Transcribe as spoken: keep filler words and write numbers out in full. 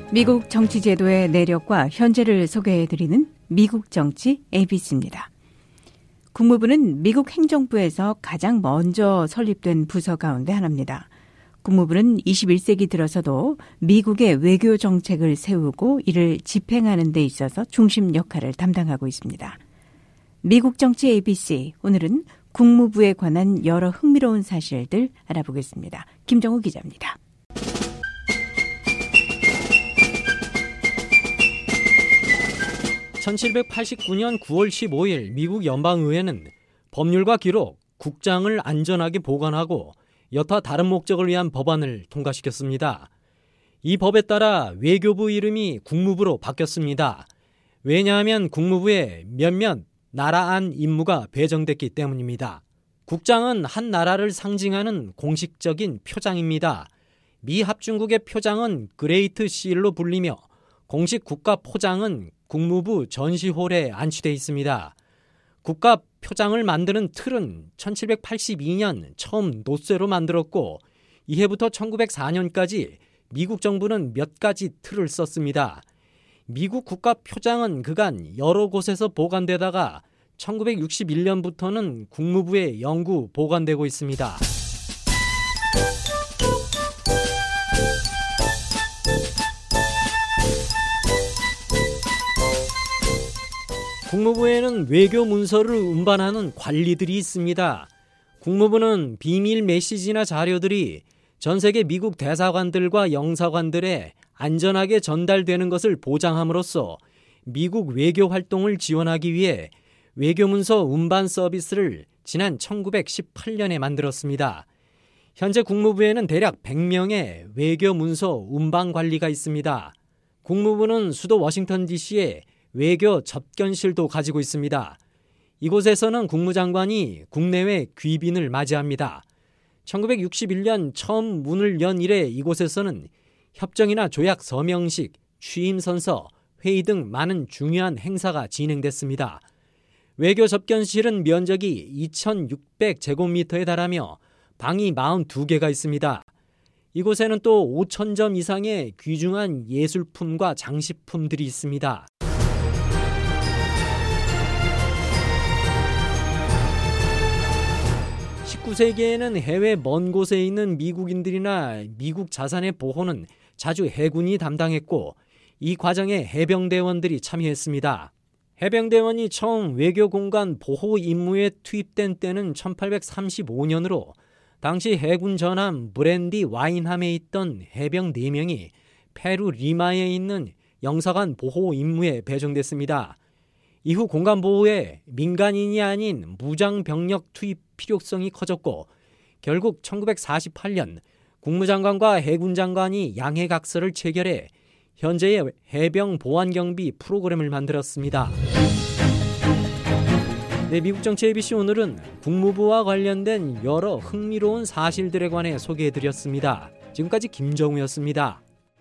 미국 정치 제도의 내력과 현재를 소개해드리는 미국 정치 에이비씨입니다. 국무부는 미국 행정부에서 가장 먼저 설립된 부서 가운데 하나입니다. 국무부는 이십일 세기 들어서도 미국의 외교 정책을 세우고 이를 집행하는 데 있어서 중심 역할을 담당하고 있습니다. 미국 정치 에이비씨, 오늘은 국무부에 관한 여러 흥미로운 사실들 알아보겠습니다. 김정우 기자입니다. 천칠백팔십구 년 구월 십오일 미국 연방의회는 법률과 기록, 국장을 안전하게 보관하고 여타 다른 목적을 위한 법안을 통과시켰습니다. 이 법에 따라 외교부 이름이 국무부로 바뀌었습니다. 왜냐하면 국무부에 몇몇 나라 안 임무가 배정됐기 때문입니다. 국장은 한 나라를 상징하는 공식적인 표장입니다. 미 합중국의 표장은 그레이트 실로 불리며 공식 국가 포장은 국무부 전시홀에 안치되어 있습니다. 국가 표장을 만드는 틀은 천칠백팔십이 년 처음 노쇠로 만들었고 이해부터 천구백사 년까지 미국 정부는 몇 가지 틀을 썼습니다. 미국 국가 표장은 그간 여러 곳에서 보관되다가 천구백육십일 년부터는 국무부에 영구 보관되고 있습니다. 국무부에는 외교 문서를 운반하는 관리들이 있습니다. 국무부는 비밀 메시지나 자료들이 전 세계 미국 대사관들과 영사관들에 안전하게 전달되는 것을 보장함으로써 미국 외교 활동을 지원하기 위해 외교문서 운반 서비스를 지난 천구백십팔 년에 만들었습니다. 현재 국무부에는 대략 백 명의 외교문서 운반 관리가 있습니다. 국무부는 수도 워싱턴 디씨에 외교 접견실도 가지고 있습니다. 이곳에서는 국무장관이 국내외 귀빈을 맞이합니다. 천구백육십일 년 처음 문을 연 이래 이곳에서는 협정이나 조약 서명식, 취임 선서, 회의 등 많은 중요한 행사가 진행됐습니다. 외교 접견실은 면적이 이천육백 제곱미터에 달하며 방이 사십이 개가 있습니다. 이곳에는 또 오천 점 이상의 귀중한 예술품과 장식품들이 있습니다. 십구 세기에는 해외 먼 곳에 있는 미국인들이나 미국 자산의 보호는 자주 해군이 담당했고 이 과정에 해병대원들이 참여했습니다. 해병대원이 처음 외교공간 보호 임무에 투입된 때는 천팔백삼십오 년으로 당시 해군 전함 브랜디 와인함에 있던 해병 네 명이 페루 리마에 있는 영사관 보호 임무에 배정됐습니다. 이후 공간 보호에 민간인이 아닌 무장 병력 투입 필요성이 커졌고 결국 천구백사십팔 년 국무장관과 해군장관이 양해각서를 체결해 현재의 해병 보안경비 프로그램을 만들었습니다. 네, 미국 정치 에이비씨 오늘은 국무부와 관련된 여러 흥미로운 사실들에 관해 소개해드렸습니다. 지금까지 김정우였습니다.